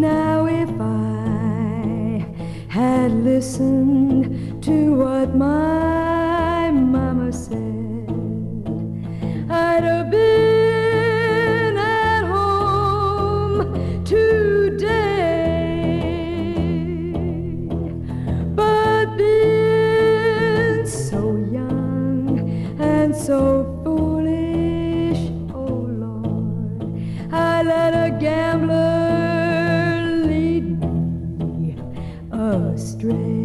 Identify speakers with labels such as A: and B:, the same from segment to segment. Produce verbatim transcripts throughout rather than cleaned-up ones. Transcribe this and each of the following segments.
A: Now if I had listened to what my mama said, I'd have been at home today. But being so young and so foolish, oh Lord, I let a gambler lead me astray.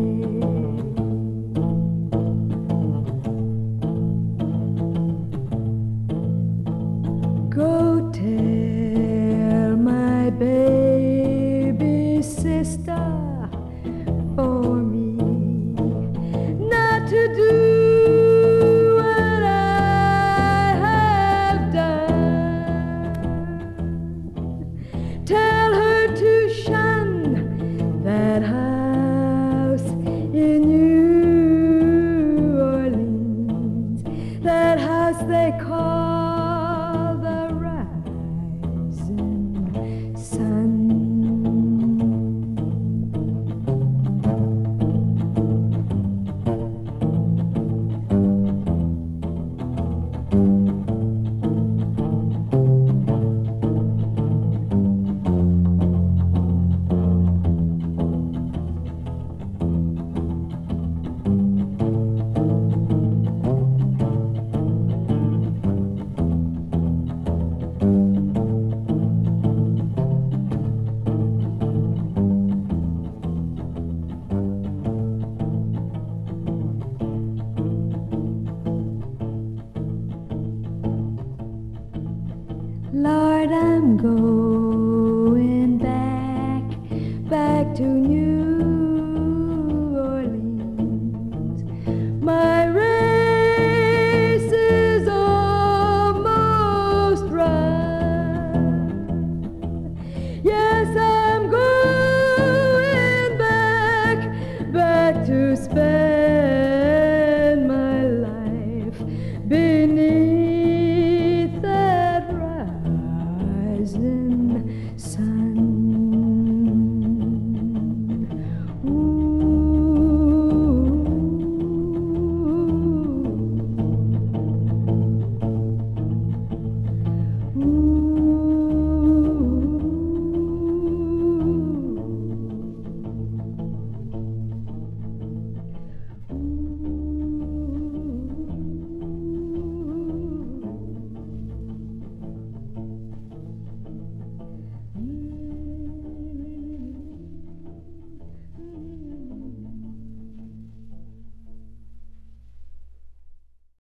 A: Go tell my baby sister for me not to do what I have done. Tell her to shun that house in New Orleans, that house they call the Rising Sun. Lord, I'm going back, back to New Orleans. My race is almost run. Yes, I'm going back, back to Spain.